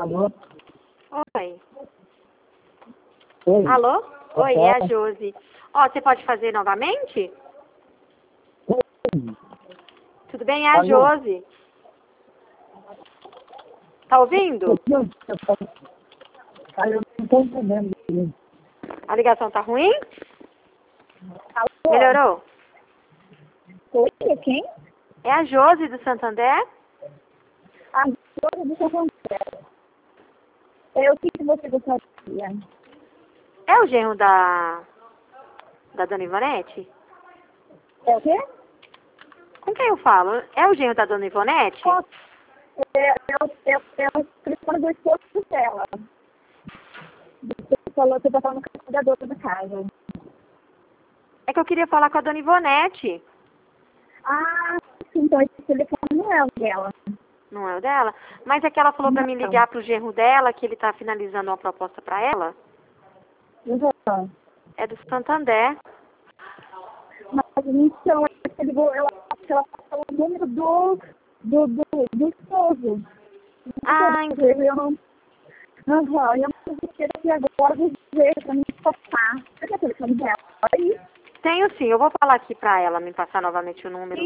Alô? Oi. Oi. Alô? Oi, é a Tá. Josi. Ó, você pode fazer novamente? Oi. Tudo bem? É a Alô? Josi. Tá ouvindo? Eu não estou entendendo. A ligação tá ruim? Alô? Melhorou? Oi, é quem? É a Josi do Santander? A Josi do Santander. Eu o que você gostaria? É o genro da Dona Ivonete? É o quê? Com quem eu falo? É o genro da Dona Ivonete? Eu telefone do esposo dela. Você falou que você tá falando com a cuidadora da casa. É que eu queria falar com a Dona Ivonete. Ah, sim, então esse telefone não é o dela. Não é o dela? Mas é que ela falou pra mim Não. ligar pro genro dela, que ele tá finalizando uma proposta pra ela. Não. É do Santander. Mas então, ela passou o número do esposo. Ah, Eu não. Aham, eu não sei aqui agora, vou ver pra me passar. Você quer o telefone dela? Aí, tenho sim. Eu vou falar aqui pra ela me passar novamente o número.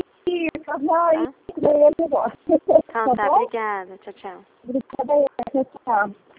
vai, Tá? daí eu gosto. Então Tá tá, bom? obrigada. Tchau, tchau. Obrigada, tchau.